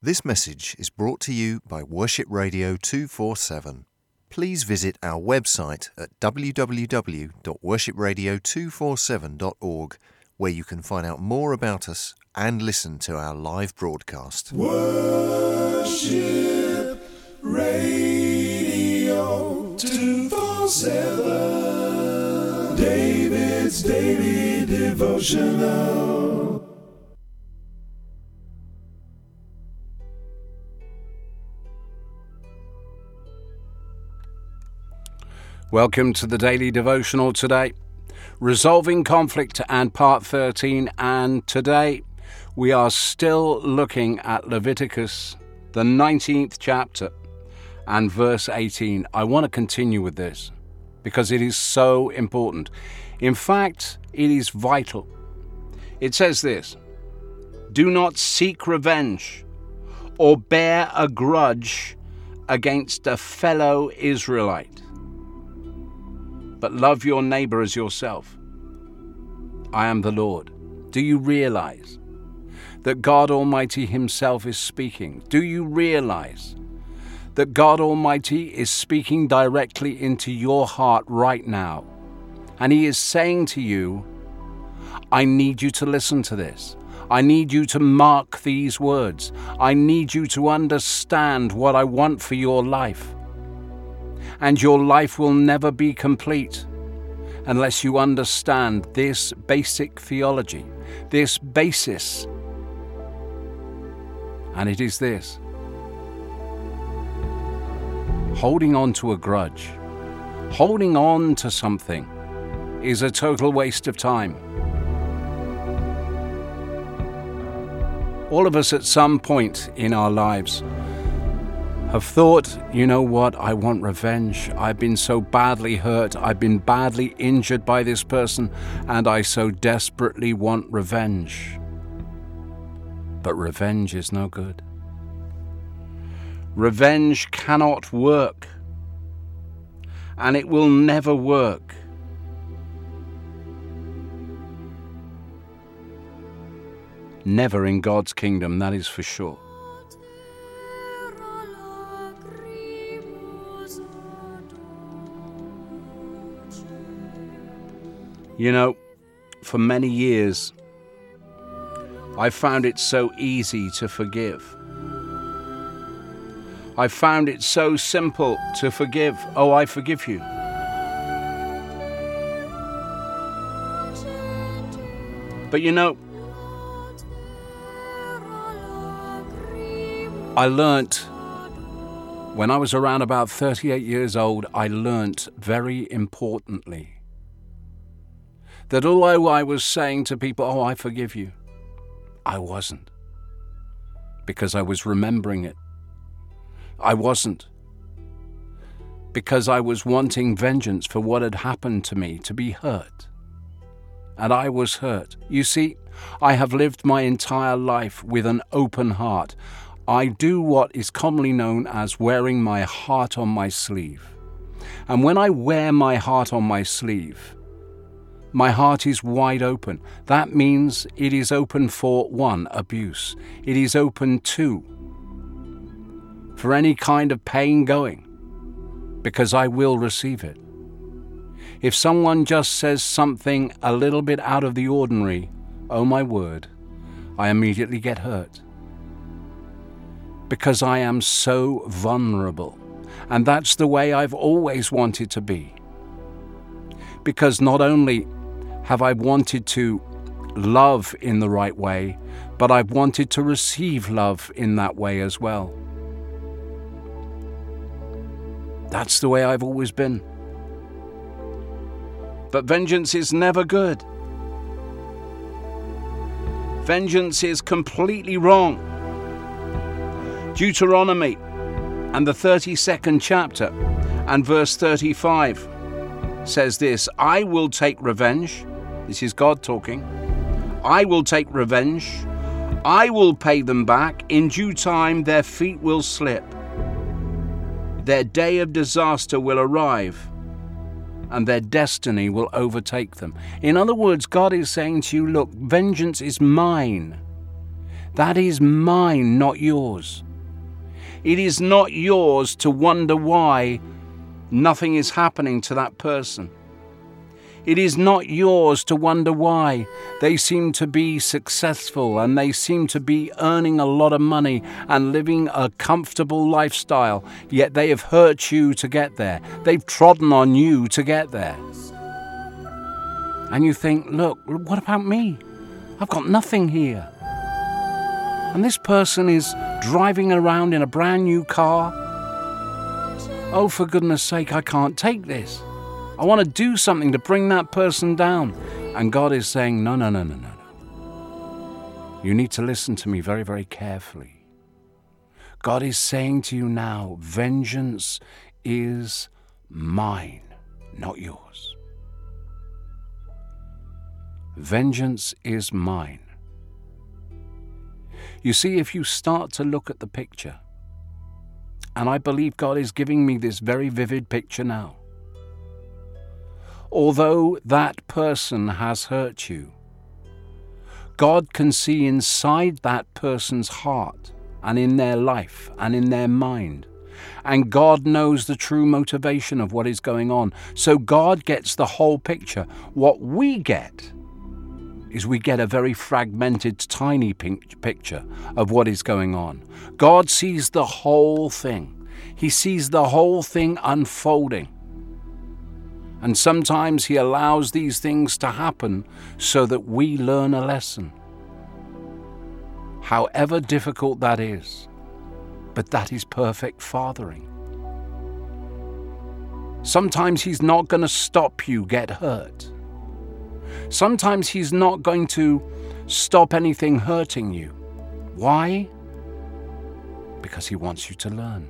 This message is brought to you by Worship Radio 247. Please visit our website at www.worshipradio247.org, where you can find out more about us and listen to our live broadcast. Worship Radio 247, David's Daily Devotional. Welcome to the Daily Devotional today, Resolving Conflict and Part 13, and today we are still looking at Leviticus, the 19th chapter, and verse 18. I want to continue with this because it is so important. In fact, it is vital. It says this: "Do not seek revenge or bear a grudge against a fellow Israelite, but love your neighbor as yourself. I am the Lord." Do you realize that God Almighty himself is speaking? Do you realize that God Almighty is speaking directly into your heart right now? And he is saying to you, I need you to listen to this. I need you to mark these words. I need you to understand what I want for your life. And your life will never be complete unless you understand this basic theology, this basis. And it is this: holding on to a grudge, holding on to something is a total waste of time. All of us at some point in our lives have thought, you know what, I want revenge. I've been so badly hurt. I've been badly injured by this person, and I so desperately want revenge. But revenge is no good. Revenge cannot work, and it will never work. Never in God's kingdom, that is for sure. You know, for many years, I found it so easy to forgive. I found it so simple to forgive. Oh, I forgive you. But you know, I learnt, when I was around about 38 years old, I learnt very importantly that although I was saying to people, oh, I forgive you, I wasn't, because I was remembering it. I wasn't, because I was wanting vengeance for what had happened to me, to be hurt. And I was hurt. You see, I have lived my entire life with an open heart. I do what is commonly known as wearing my heart on my sleeve. And when I wear my heart on my sleeve, my heart is wide open. That means it is open for, 1, abuse. It is open, 2, for any kind of pain going, because I will receive it. If someone just says something a little bit out of the ordinary, oh my word, I immediately get hurt. Because I am so vulnerable. And that's the way I've always wanted to be. Because not only have I wanted to love in the right way, but I've wanted to receive love in that way as well. That's the way I've always been. But vengeance is never good. Vengeance is completely wrong. Deuteronomy and the 32nd chapter and verse 35 says this: I will take revenge. This is God talking. I will take revenge. I will pay them back. In due time their feet will slip. Their day of disaster will arrive, and their destiny will overtake them. In other words, God is saying to you, look, vengeance is mine. That is mine, not yours. It is not yours to wonder why nothing is happening to that person. It is not yours to wonder why they seem to be successful and they seem to be earning a lot of money and living a comfortable lifestyle, yet they have hurt you to get there. They've trodden on you to get there. And you think, look, what about me? I've got nothing here. And this person is driving around in a brand new car. Oh, for goodness sake, I can't take this. I want to do something to bring that person down. And God is saying, no. You need to listen to me very, very carefully. God is saying to you now, vengeance is mine, not yours. Vengeance is mine. You see, if you start to look at the picture, and I believe God is giving me this very vivid picture now. Although that person has hurt you, God can see inside that person's heart and in their life and in their mind. And God knows the true motivation of what is going on. So God gets the whole picture. What we get is we get a very fragmented, tiny picture of what is going on. God sees the whole thing. He sees the whole thing unfolding. And sometimes He allows these things to happen so that we learn a lesson. However difficult that is, but that is perfect fathering. Sometimes He's not going to stop you get hurt. Sometimes He's not going to stop anything hurting you. Why? Because He wants you to learn.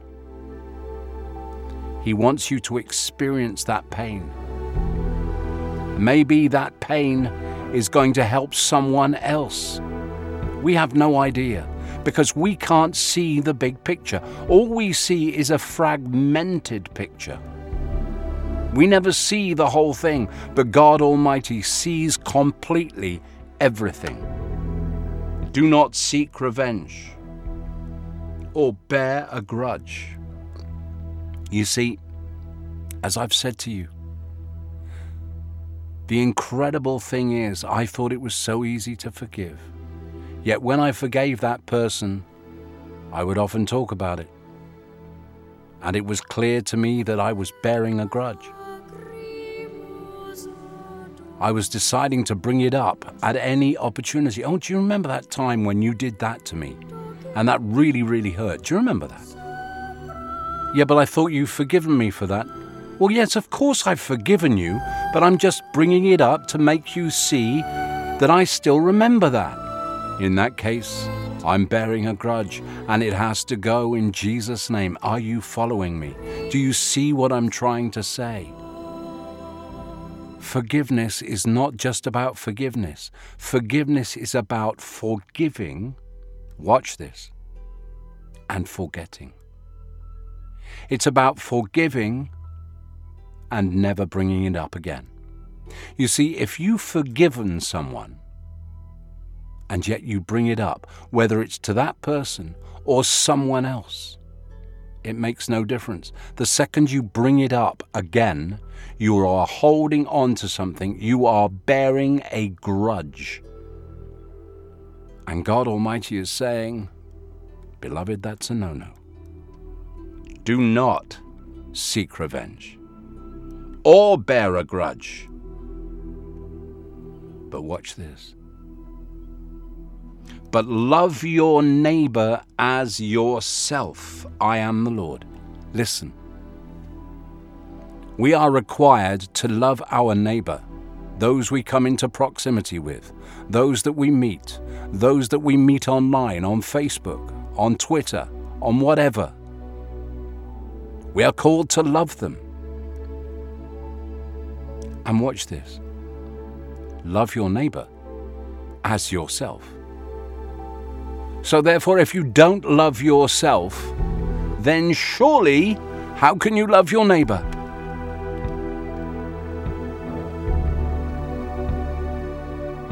He wants you to experience that pain. Maybe that pain is going to help someone else. We have no idea because we can't see the big picture. All we see is a fragmented picture. We never see the whole thing, but God Almighty sees completely everything. Do not seek revenge or bear a grudge. You see, as I've said to you, the incredible thing is, I thought it was so easy to forgive. Yet when I forgave that person, I would often talk about it. And it was clear to me that I was bearing a grudge. I was deciding to bring it up at any opportunity. Oh, do you remember that time when you did that to me? And that really, really hurt. Do you remember that? Yeah, but I thought you'd forgiven me for that. Well, yes, of course I've forgiven you, but I'm just bringing it up to make you see that I still remember that. In that case, I'm bearing a grudge, and it has to go in Jesus' name. Are you following me? Do you see what I'm trying to say? Forgiveness is not just about forgiveness. Forgiveness is about forgiving, watch this, and forgetting. It's about forgiving and never bringing it up again. You see, if you've forgiven someone, and yet you bring it up, whether it's to that person or someone else, it makes no difference. The second you bring it up again, you are holding on to something. You are bearing a grudge. And God Almighty is saying, beloved, that's a no-no. Do not seek revenge or bear a grudge. But watch this. But love your neighbor as yourself. I am the Lord. Listen. We are required to love our neighbor, those we come into proximity with, those that we meet online, on Facebook, on Twitter, on whatever. We are called to love them. And watch this. Love your neighbor as yourself. So therefore, if you don't love yourself, then surely, how can you love your neighbor?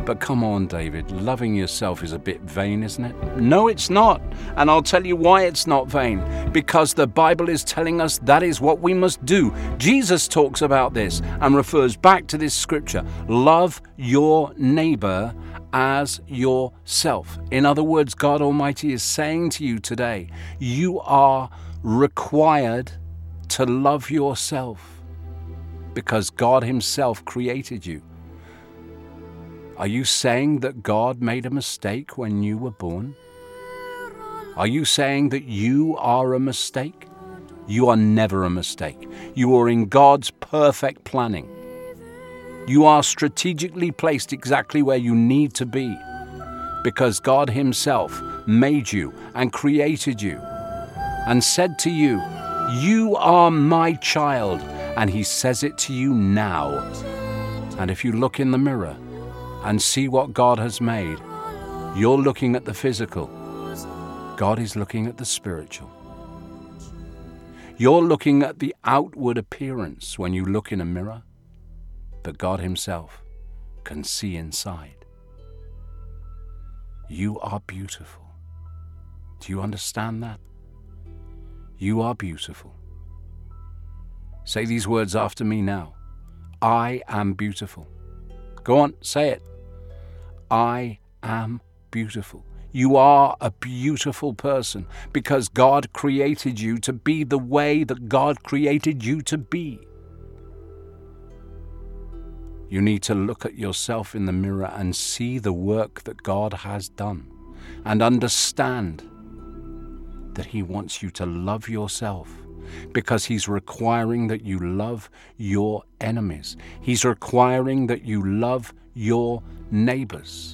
But come on, David, loving yourself is a bit vain, isn't it? No, it's not. And I'll tell you why it's not vain. Because the Bible is telling us that is what we must do. Jesus talks about this and refers back to this scripture. Love your neighbor as yourself. In other words, God Almighty is saying to you today, you are required to love yourself because God Himself created you. Are you saying that God made a mistake when you were born? Are you saying that you are a mistake? You are never a mistake. You are in God's perfect planning. You are strategically placed exactly where you need to be because God Himself made you and created you and said to you, you are my child, and He says it to you now. And if you look in the mirror and see what God has made, you're looking at the physical. God is looking at the spiritual. You're looking at the outward appearance when you look in a mirror, but God Himself can see inside. You are beautiful. Do you understand that? You are beautiful. Say these words after me now. I am beautiful. Go on, say it. I am beautiful. You are a beautiful person because God created you to be the way that God created you to be. You need to look at yourself in the mirror and see the work that God has done and understand that He wants you to love yourself because He's requiring that you love your enemies. He's requiring that you love your neighbors.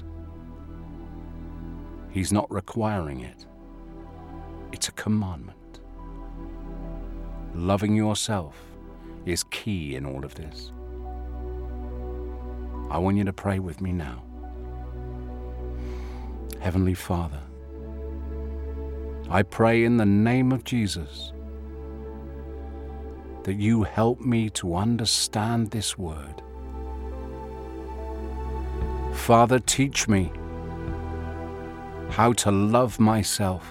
He's not requiring it. It's a commandment. Loving yourself is key in all of this. I want you to pray with me now. Heavenly Father, I pray in the name of Jesus that you help me to understand this word. Father, teach me how to love myself.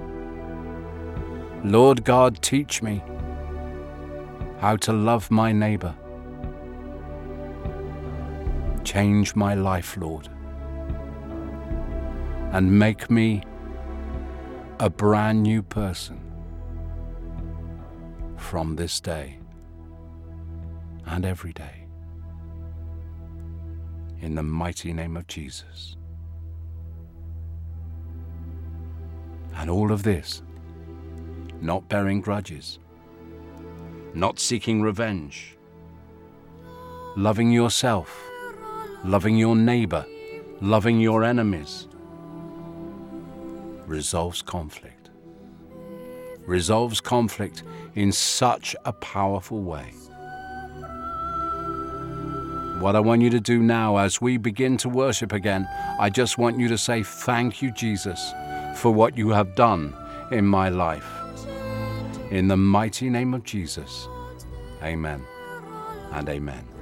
Lord God, teach me how to love my neighbor. Change my life, Lord, and make me a brand new person from this day and every day. In the mighty name of Jesus. And all of this, not bearing grudges, not seeking revenge, loving yourself, loving your neighbor, loving your enemies, resolves conflict. Resolves conflict in such a powerful way. What I want you to do now as we begin to worship again, I just want you to say, thank you, Jesus, for what you have done in my life. In the mighty name of Jesus, amen and amen.